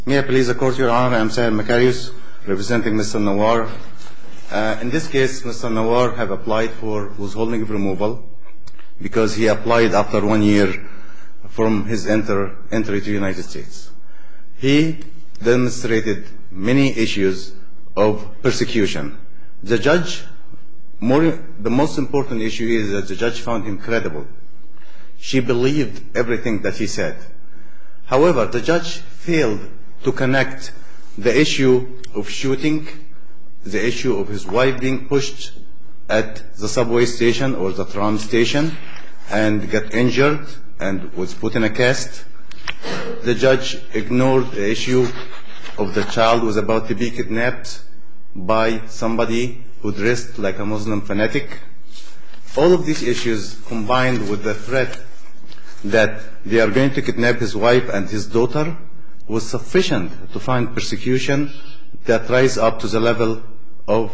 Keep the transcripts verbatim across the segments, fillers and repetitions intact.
May I please accord Your Honor, I am Sahir Makarius, representing Mister Nawar. Uh, in this case, Mister Nawar have applied for withholding of removal because he applied after one year from his enter, entry to the United States. He demonstrated many issues of persecution. The judge, more, the most important issue is that the judge found him credible. She believed everything that he said. However, the judge failed to connect the issue of shooting, the issue of his wife being pushed at the subway station or the tram station and got injured and was put in a cast. The judge ignored the issue of the child who was about to be kidnapped by somebody who dressed like a Muslim fanatic. All of these issues combined with the threat that they are going to kidnap his wife and his daughter was sufficient to find persecution that rise up to the level of,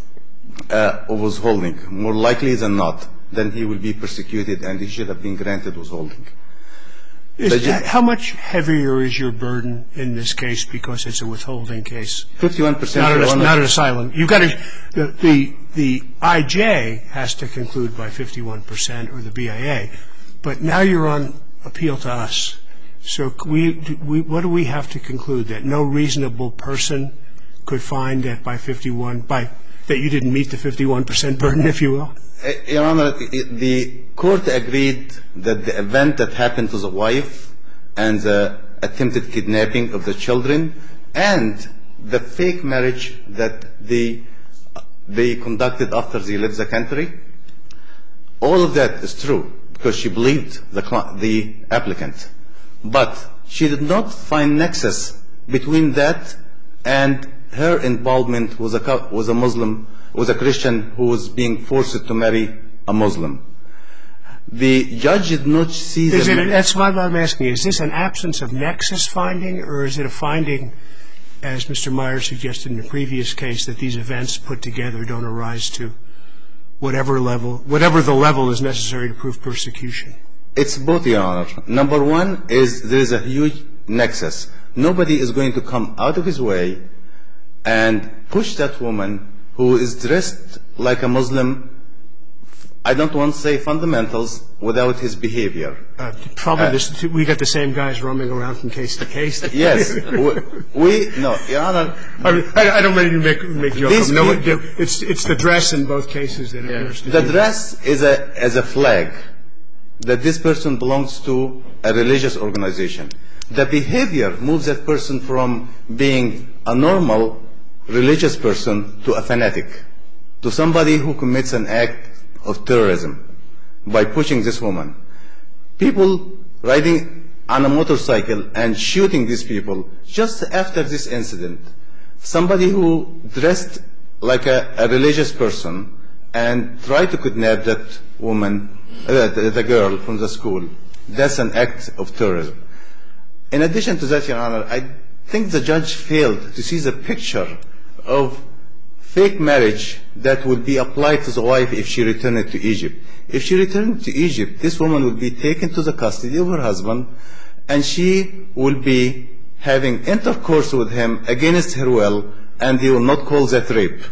uh, of withholding. More likely than not, then he will be persecuted and he should have been granted withholding. Is that, how much heavier is your burden in this case because it's a withholding case? fifty-one percent. Not, not an asylum. You've got to, the, the, the I J has to conclude by fifty-one percent or the B I A, but now you're on appeal to us. So we, we, what do we have to conclude? That no reasonable person could find that by fifty-one, by, that you didn't meet the fifty-one percent burden, if you will? Your Honor, the court agreed that the event that happened to the wife and the attempted kidnapping of the children and the fake marriage that they, they conducted after they left the country, all of that is true because she believed the, the applicant. But she did not find nexus between that and her involvement with a, with a Muslim, was a Christian who was being forced to marry a Muslim. The judge did not see is the... It, that's what I'm asking. Is this an absence of nexus finding, or is it a finding, as Mister Myers suggested in the previous case, that these events put together don't arise to whatever level, whatever the level is necessary to prove persecution? It's both, Your Honor. Number one is there is a huge nexus. Nobody is going to come out of his way and push that woman who is dressed like a Muslim, I don't want to say fundamentals, without his behavior. Uh, probably uh, this, we got the same guys roaming around from case to case. Yes. we, we, no, Your Honor. I, mean, I, I don't mean to make, make jokes. No, it's, it's the dress in both cases that appears to The be. dress is a, as a flag that this person belongs to a religious organization. The behavior moves that person from being a normal religious person to a fanatic, to somebody who commits an act of terrorism by pushing this woman. People riding on a motorcycle and shooting these people just after this incident. Somebody who dressed like a, a religious person and tried to kidnap that woman, uh, the, the girl from the school. That's an act of terrorism. In addition to that, Your Honor, I think the judge failed to see the picture of fake marriage that would be applied to the wife if she returned to Egypt. If she returned to Egypt, this woman would be taken to the custody of her husband, and she will be having intercourse with him against her will, and they will not call that rape.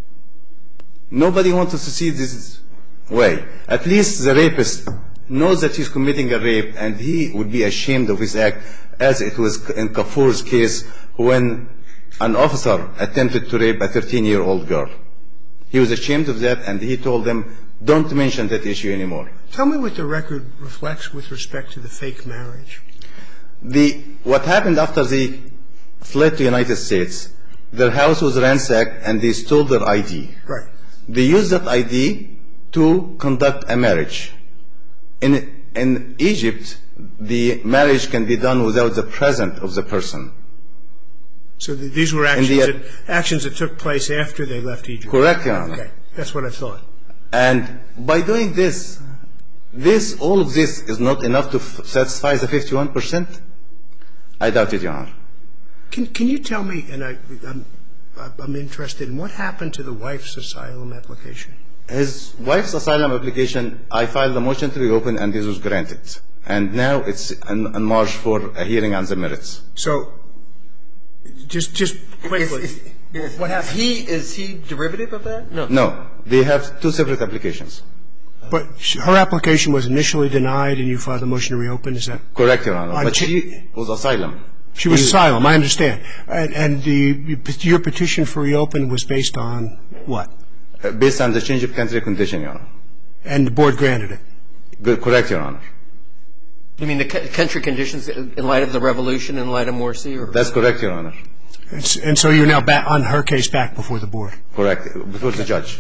Nobody wants to see this way. At least the rapist knows that he's committing a rape, and he would be ashamed of his act, as it was in Kafur's case when an officer attempted to rape a thirteen-year-old girl. He was ashamed of that, and he told them, don't mention that issue anymore. Tell me what the record reflects with respect to the fake marriage. The, what happened after they fled to the United States, their house was ransacked, and they stole their I D. Right. They used that I D to conduct a marriage. In, in Egypt, the marriage can be done without the presence of the person. So the, these were actions, the, that, actions that took place after they left Egypt? Correct, Your Honor. Okay, that's what I thought. And by doing this, this, all of this is not enough to f- satisfy the fifty-one percent? I doubt it, Your Honor. Can, can you tell me, and I, I'm, I'm interested in what happened to the wife's asylum application? His wife's asylum application, I filed a motion to reopen, and this was granted. And now it's on, on march for a hearing on the merits. So Just, just quickly. Is, is, what happened? He, is he derivative of that? No. No. They have two separate applications. But her application was initially denied and you filed a motion to reopen, is that? Correct, Your Honor. On But chi- she was asylum. She was He- asylum, I understand. And, and the, your petition for reopen was based on what? uh, Based on the change of country condition, Your Honor. And the board granted it? Good, correct, Your Honor. You mean the c- country conditions in light of the revolution, in light of Morsi? Or? That's correct, Your Honor. And, s- and so you're now back on her case back before the board? Correct. Before the judge.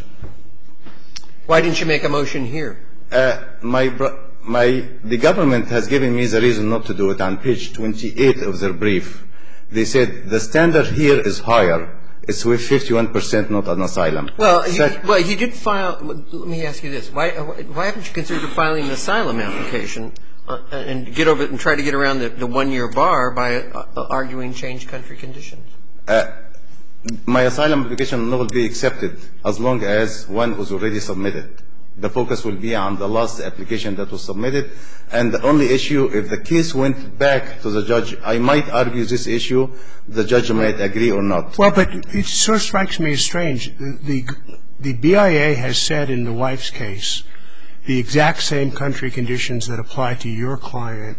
Why didn't you make a motion here? Uh, my, bro- my, the government has given me the reason not to do it on page twenty-eight of their brief. They said the standard here is higher. It's with fifty-one percent, not an asylum. Well, he, Sec- well, he did file. Let me ask you this: Why, why haven't you considered filing an asylum application uh, and get over and try to get around the, the one-year bar by uh, arguing change country conditions? Uh, my asylum application will be accepted as long as one was already submitted. The focus will be on the last application that was submitted. And the only issue, if the case went back to the judge, I might argue this issue. The judge might agree or not. Well, but it sort of strikes me as strange. The, the, the B I A has said in the wife's case the exact same country conditions that apply to your client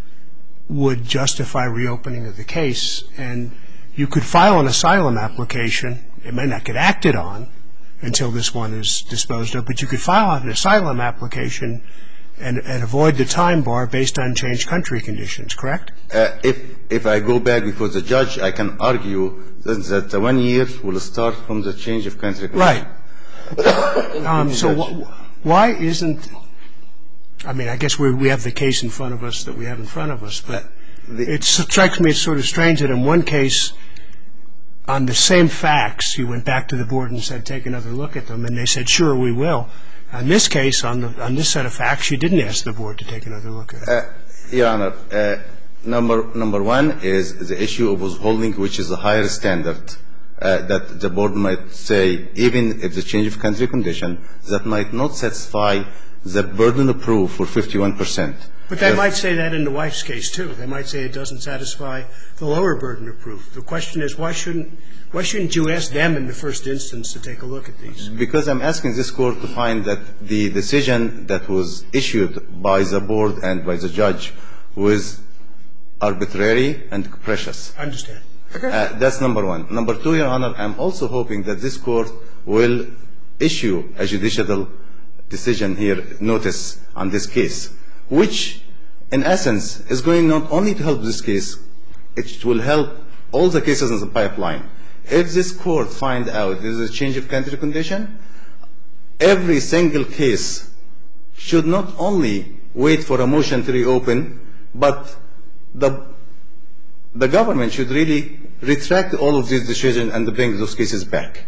would justify reopening of the case. And you could file an asylum application. It may not get acted on until this one is disposed of, but you could file an asylum application and, and avoid the time bar based on changed country conditions, correct? Uh, if, if I go back before the judge, I can argue that, that the one year will start from the change of country condition. Right. um, so wh- why isn't, I mean, I guess we we have the case in front of us that we have in front of us, but The- it strikes me as sort of strange that in one case, on the same facts, you went back to the board and said, take another look at them, and they said, sure, we will. On this case, on, the, on this set of facts, you didn't ask the board to take another look at it. Uh, Your Honor, uh, number, number one is the issue of withholding, which is a higher standard uh, that the board might say, even if the change of country condition, that might not satisfy the burden of proof for fifty-one percent. But they might say that in the wife's case, too. They might say it doesn't satisfy the lower burden of proof. The question is, why shouldn't, why shouldn't you ask them in the first instance to take a look at these? Because I'm asking this court to find that the decision that was issued by the board and by the judge was arbitrary and capricious. I understand. Uh, that's number one. Number two, Your Honor, I'm also hoping that this court will issue a judicial decision here, notice on this case, which in essence is going not only to help this case, it will help all the cases in the pipeline. If this court finds out there is a change of country condition, every single case should not only wait for a motion to reopen, but the, the government should really retract all of these decisions and bring those cases back.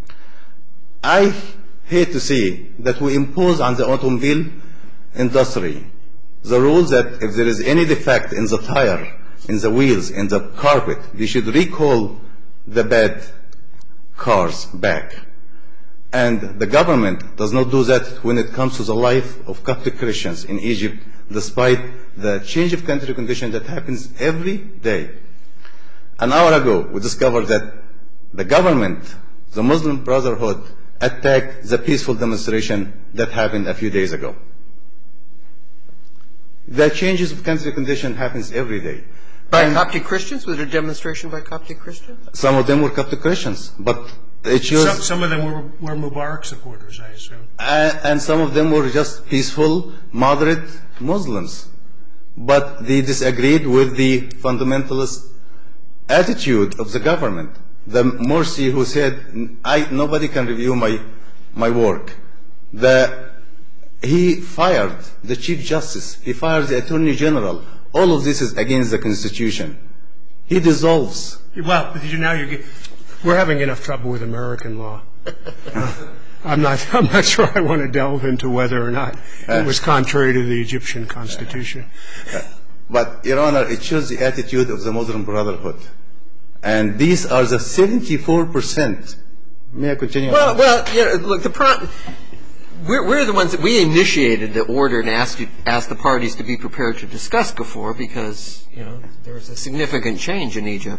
I hate to see that we impose on the automobile industry the rules that if there is any defect in the tire, in the wheels, in the carpet, they should recall the bad cars back. And the government does not do that when it comes to the life of Coptic Christians in Egypt, despite the change of country condition that happens every day. An hour ago, we discovered that the government, the Muslim Brotherhood, attacked the peaceful demonstration that happened a few days ago. The changes of country condition happens every day. By And Coptic Christians? Was there a demonstration by Coptic Christians? some of them were Coptic Christians, but it shows, Some, some of them were, were Mubarak supporters, I assume. uh, and some of them were just peaceful, moderate Muslims. But they disagreed with the fundamentalist attitude of the government. The Morsi who said, I, nobody can review my, my work. The, he fired the Chief Justice. He fired the Attorney General. All of this is against the Constitution. He dissolves. Well, but you, now you're, get- we're having enough trouble with American law. Uh, I'm not, I'm not sure I want to delve into whether or not it was contrary to the Egyptian Constitution. But, Your Honor, it shows the attitude of the Muslim Brotherhood. And these are the seventy-four percent. May I continue? Well, well, yeah, look, the pro- we're, we're the ones that we initiated the order and asked, you, asked the parties to be prepared to discuss before because, you know, there was a significant change in Egypt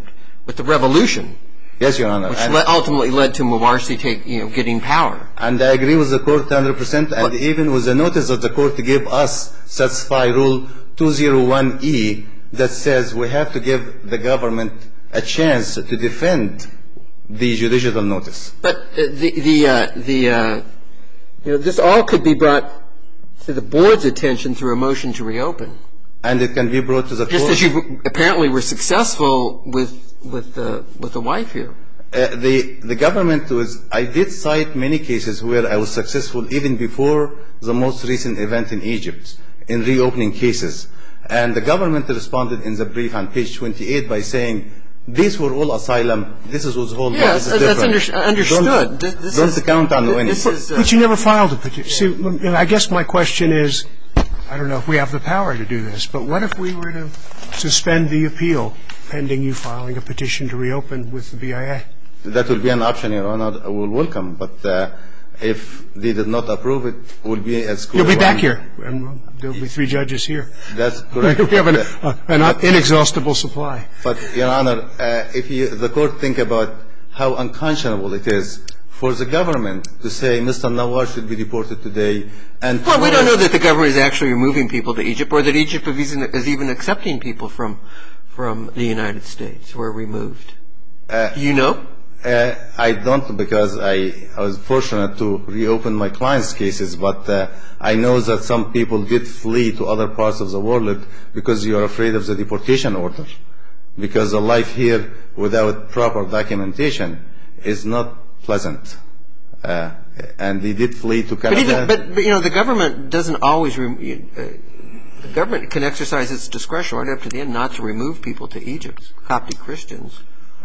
with the revolution. Yes, Your Honor. Which and, le- ultimately led to Morsi take, you know, getting power. And I agree with the court one hundred percent, and but, even with the notice that the court gave us, satisfy Rule two oh one E, that says we have to give the government a chance to defend the judicial notice. But uh, the, the, uh, the uh, you know, this all could be brought to the board's attention through a motion to reopen. And it can be brought to the Just court. Just as you apparently were successful with with the with the wife here. Uh, the the government was. I did cite many cases where I was successful even before the most recent event in Egypt in reopening cases, and the government responded in the brief on page twenty-eight by saying these were all asylum. This is was whole. Yes, this is that's different. under, understood. Don't, this, this don't is, count on any. This is, uh, but you never filed a petition. See, I guess my question is, I don't know if we have the power to do this, but what if we were to suspend the appeal pending you filing a petition to reopen with the B I A? That will be an option, Your Honor. I will welcome, but uh, if they did not approve it, it will be as You'll be back here, and there'll be three judges here. That's correct. We have an, uh, an inexhaustible supply. But, Your Honor, uh, if you, the court think about how unconscionable it is for the government to say Mister Nawaz should be deported today, and well, we don't know that the government is actually removing people to Egypt, or that Egypt is even, is even accepting people from from the United States who are removed. Uh, you know? Uh, I don't, because I, I was fortunate to reopen my clients' cases, but uh, I know that some people did flee to other parts of the world because you are afraid of the deportation order, because the life here without proper documentation is not pleasant. Uh, and they did flee to Canada. But, even, but, but you know, the government doesn't always. Re- uh, the government can exercise its discretion right up to the end not to remove people to Egypt, Coptic Christians,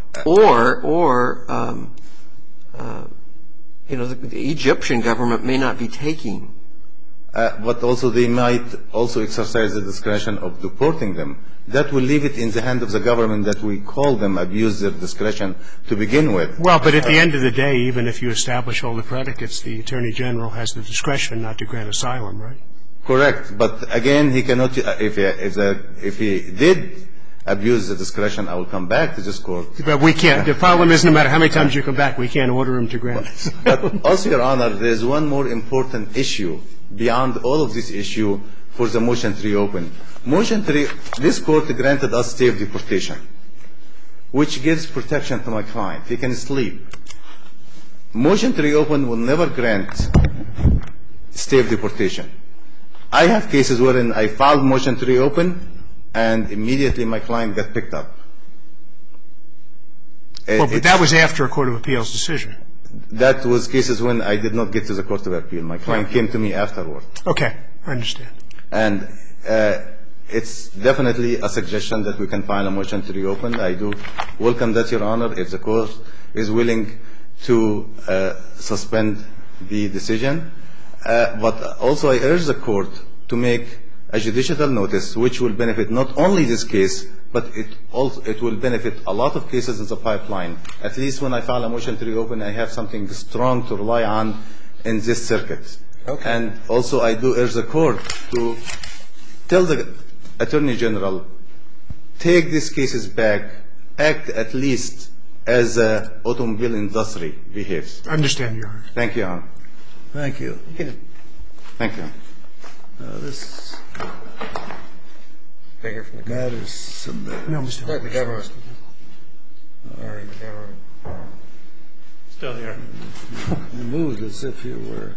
or or um, uh, you know, the, the Egyptian government may not be taking. Uh, but also they might also exercise the discretion of deporting them. That will leave it in the hand of the government that we call them abuse their discretion to begin with. Well, but at the end of the day, even if you establish all the predicates, the Attorney General has the discretion not to grant asylum, right? Correct. But again, he cannot, if he, if, the, if he did abuse the discretion, I will come back to this court. But we can't. The problem is no matter how many times you come back, we can't order him to grant it. But also, Your Honor, there is one more important issue beyond all of this issue for the motion to reopen. Motion to re- this court granted us stay of deportation, which gives protection to my client. He can sleep. Motion to reopen will never grant stay of deportation. I have cases wherein I filed motion to reopen and immediately my client got picked up. Well, but that was after a Court of Appeals decision. That was cases when I did not get to the Court of Appeal. My client came to me afterward. Okay, I understand. And uh, it's definitely a suggestion that we can file a motion to reopen. I do welcome that, Your Honor, if the court is willing to uh, suspend the decision. Uh, but also I urge the court to make a judicial notice which will benefit not only this case, but it also it will benefit a lot of cases in the pipeline. At least when I file a motion to reopen, I have something strong to rely on in this circuit. Okay. And also I do urge the court to tell the Attorney General, take these cases back, act at least as the automobile industry behaves. I understand, Your Honor. Thank you, Your Honor. Thank you. Thank you. Uh, this Bigger from the matter is submitted. No, Mister government. The government. All right, the government. Still here. You moved as if you were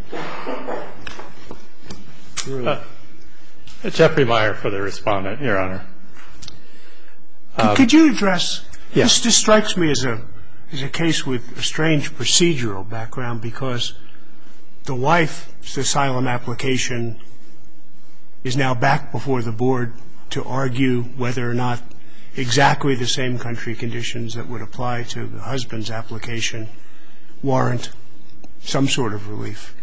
through. Uh, Jeffrey Meyer for the respondent, Your Honor. Um, Could you address, yes. this, this strikes me as a, as a case with a strange procedural background because the wife's asylum application is now back before the board to argue whether or not exactly the same country conditions that would apply to the husband's application warrant some sort of relief.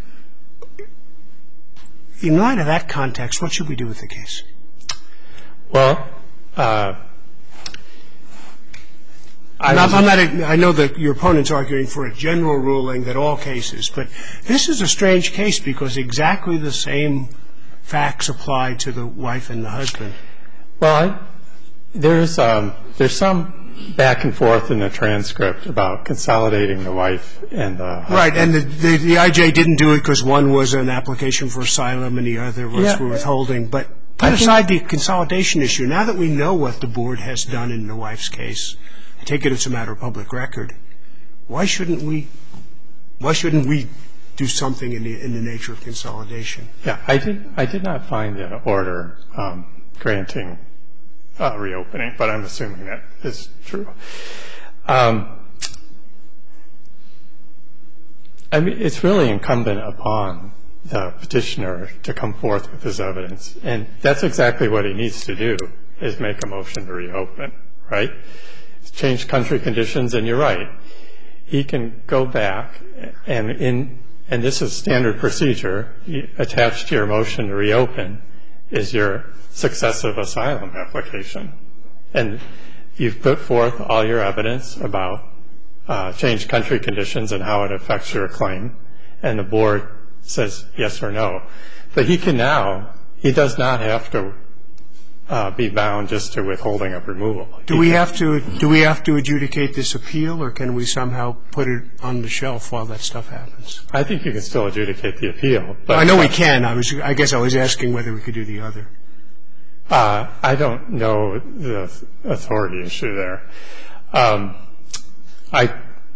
In light of that context, what should we do with the case? Well, uh, I, not, I'm not a, I know that your opponent's arguing for a general ruling that all cases, but this is a strange case because exactly the same facts apply to the wife and the husband. Well, I, there's um, there's some back and forth in the transcript about consolidating the wife and the husband. Right, and the, the, the I J didn't do it because one was an application for asylum and the other was Yeah. for withholding. But put aside the consolidation issue, now that we know what the board has done in the wife's case, I take it it's a matter of public record, why shouldn't we, why shouldn't we do something in the, in the nature of consolidation? Yeah, I did, I did not find the order um, granting uh, reopening, but I'm assuming that is true. Um, I mean, it's really incumbent upon the petitioner to come forth with his evidence, and that's exactly what he needs to do, is make a motion to reopen, right? Change country conditions, and you're right. He can go back, and in and this is standard procedure, attached to your motion to reopen is your successive asylum application. And you've put forth all your evidence about uh, changed country conditions and how it affects your claim, and the board says yes or no. But he can now, he does not have to uh, be bound just to withholding of removal. Do we have to do we have to adjudicate this appeal, or can we somehow put it on the shelf while that stuff happens? I think you can still adjudicate the appeal. But I know we can. I was I guess I was asking whether we could do the other. Uh, I don't know the authority issue there. Um, I,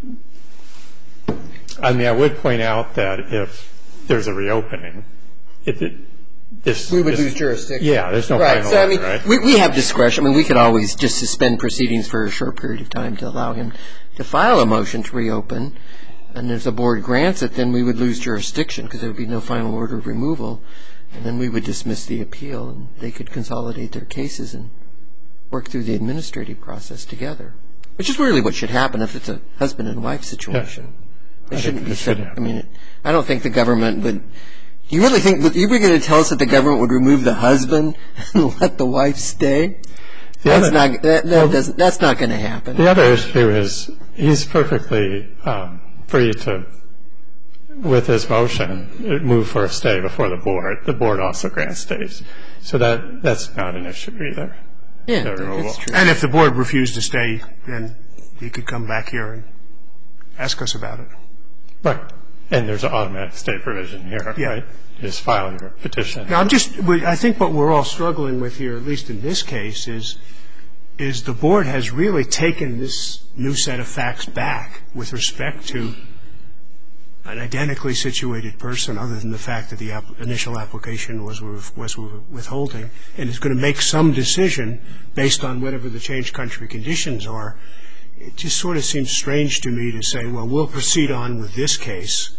I mean, I would point out that if there's a reopening, if it, this We would this, lose jurisdiction. Yeah, there's no right. final So I order, mean, right? we we have discretion. I mean, we could always just suspend proceedings for a short period of time to allow him to file a motion to reopen. And if the board grants it, then we would lose jurisdiction because there would be no final order of removal. And then we would dismiss the appeal, and they could consolidate their cases and work through the administrative process together, which is really what should happen if it's a husband and wife situation. Yeah. They I shouldn't think be it should set. I happen. mean, I don't think the government would. Do you really think that you were going to tell us that the government would remove the husband and let the wife stay? The That's other- not. That, that well, doesn't. That's not going to happen. The other issue is he's perfectly um, free to, with his motion, move for a stay before the board. The board also grants stays. So that that's not an issue either. Yeah, the removal. that's true. And if the board refused to stay, then he could come back here and ask us about it. Right. And there's an automatic stay provision here, Yeah. right? You just file your petition. Now, I'm just, we- I think what we're all struggling with here, at least in this case, is, is the board has really taken this new set of facts back with respect to an identically situated person, other than the fact that the app- initial application was with, was with withholding, and is going to make some decision based on whatever the changed country conditions are. It just sort of seems strange to me to say, well, we'll proceed on with this case,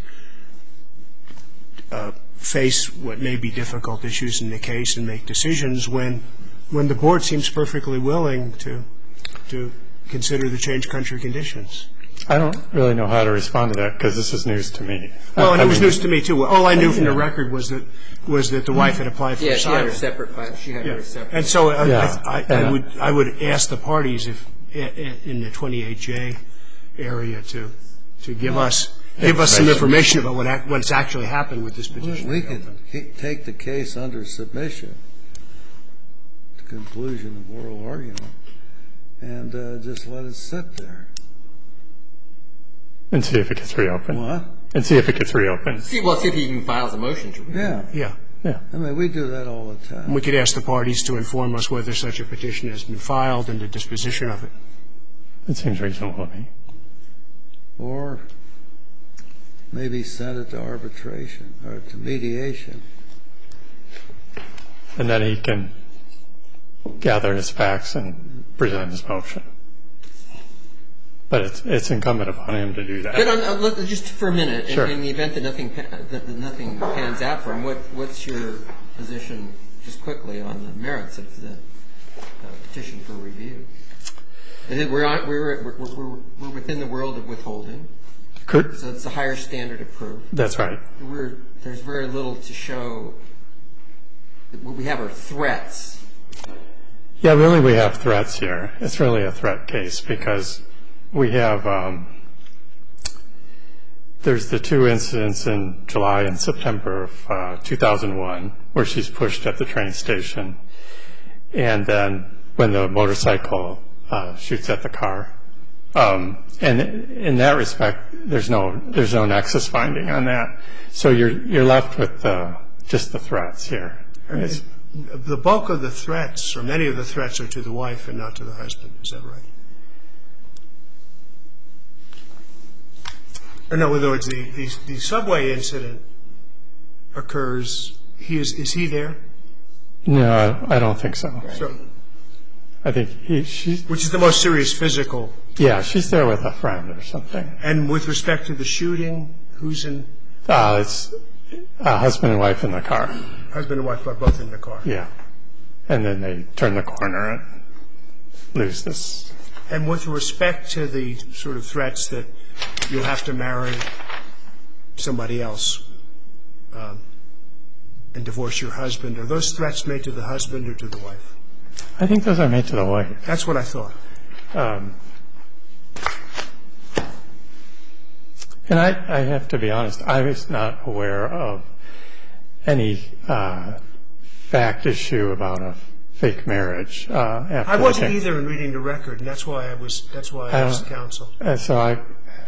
uh, face what may be difficult issues in the case and make decisions when when the board seems perfectly willing to to consider the changed country conditions. I don't really know how to respond to that because this is news to me. Well, and I it was mean, news to me too. All I knew from the Yeah. record was that was that the wife had applied for Yeah, she had asylum. her separate file. She had Yeah. her separate. And so I, Yeah. I, I, Yeah. I would I would ask the parties if i- i- in the twenty-eight J area to to give us give us some information about what ac- what's actually happened with this petition. We could ke- take the case under submission, the conclusion of oral argument, and uh, just let it sit there. And see if it gets reopened. What? And see if it gets reopened. See, well, see if he even files a motion to remove. Yeah. Yeah. Yeah. I mean, we do that all the time. We could ask the parties to inform us whether such a petition has been filed and the disposition of it. It seems reasonable to me. Or maybe send it to arbitration or to mediation. And then he can gather his facts and present his motion. But it's it's incumbent upon him to do that. But on, on, let- just for a minute, Sure. in, in the event that nothing pa- that, that nothing pans out for him, what what's your position, just quickly, on the merits of the uh, petition for review? Is it- We're, on, we're, we're we're we're within the world of withholding, Kurt, so it's a higher standard of proof. that's right. We're, there's very little to show. What we have are threats. Yeah, really we have threats here. It's really a threat case because we have, um, there's the two incidents in July and September of uh, two thousand one where she's pushed at the train station. And then when the motorcycle uh, shoots at the car. Um, and in that respect, there's no there's no nexus finding on that. So you're you're left with uh, just the threats here. It's, The bulk of the threats, or many of the threats, are to the wife and not to the husband. Is that right? Or no, in other words, the, the, the subway incident occurs. He is is he there? no, I, I don't think so. So, I think he, she's which is the most serious physical. yeah, she's there with a friend or something. And with respect to the shooting, who's in? Uh, it's a husband and wife in the car. Husband and wife are both in the car. Yeah, and then they turn the corner and lose this. And with respect to the sort of threats that you'll have to marry somebody else um, and divorce your husband, are those threats made to the husband or to the wife? I think those are made to the wife. That's what I thought. Um, and I, I have to be honest, I was not aware of any uh, fact issue about a fake marriage. Uh, after I wasn't the case. either in reading the record, and that's why I was. That's why I I asked don't- counsel. Uh, so I,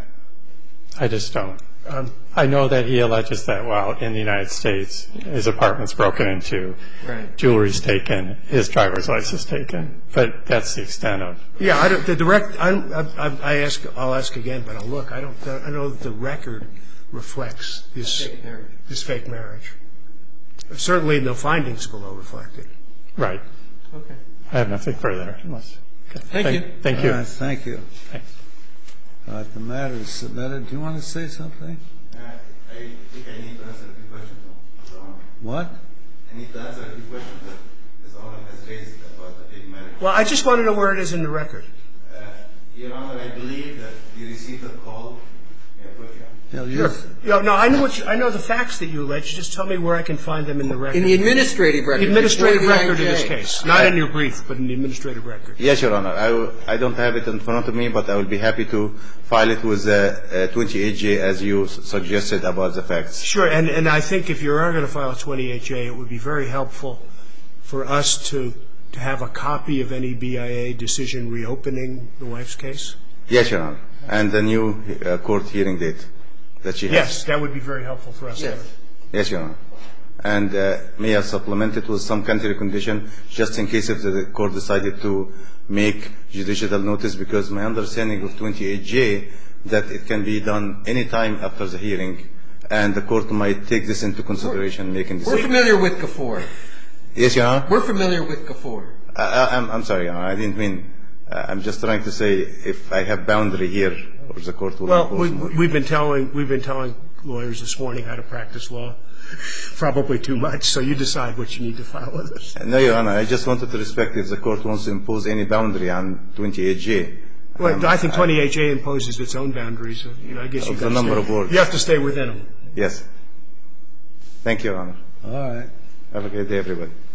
I just don't. Um, I know that he alleges that while in the United States, his apartment's broken into, Right. jewelry's taken, his driver's license taken, but that's the extent of. yeah, I don't, the direct. I, I, I ask. I'll ask again, but I'll look. I don't. I know that the record reflects this Fake marriage. this fake marriage. Certainly, no findings below reflect it. Right. Okay. I have nothing further unless. Okay. Thank you. Thank you. All right, thank you. Thanks. All right, the matter is submitted. Do you want to say something? Uh, I think I need to answer a few questions. Your Honor. What? I need to answer a few questions that His Honor has raised about the fake marriage. Well, I just want to know where it is in the record. Uh, Your Honor, I believe that you received a call. Yeah, quick, yeah. Yeah, you- Sure. Yeah, no, I know what you, I know the facts that you allege. Just tell me where I can find them in the record. In the administrative record. The administrative before the record in I J. this case, not in your brief, but in the administrative record. Yes, Your Honor. I, will- I don't have it in front of me, but I will be happy to file it with uh, uh, twenty-eight J as you s- suggested about the facts. Sure, and, and I think if you are going to file a twenty-eight J, it would be very helpful for us to, to have a copy of any B I A decision reopening the wife's case. Yes, Your Honor. And the new uh, court hearing date that she has. Yes, that would be very helpful for us. to have. Yes. Yes, Your Honor. And uh, may I supplement it with some country condition, just in case if the court decided to make judicial notice, because my understanding of twenty-eight J, that it can be done any time after the hearing, and the court might take this into consideration making We're decision. familiar with Gafoor. Yes, Your Honor. We're familiar with Gafoor. I, I, I'm, I'm sorry, Your Honor. I didn't mean. Uh, I'm just trying to say if I have boundary here, or the court will. Well, impose we, more. we've been telling we've been telling lawyers this morning how to practice law, probably too much. So you decide what you need to file with us. No, Your Honor. I just wanted to respect if the court wants to impose any boundary on twenty-eight J. Well, Um, I think twenty-eight J imposes its own boundaries. So, you know, I guess you Of gotta the number stay- of words. You have to stay within them. Yes. Thank you, Your Honor. All right. Have a great day, everybody.